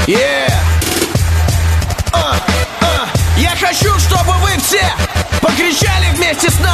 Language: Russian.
Yeah. Я хочу, чтобы вы все покричали вместе с нами.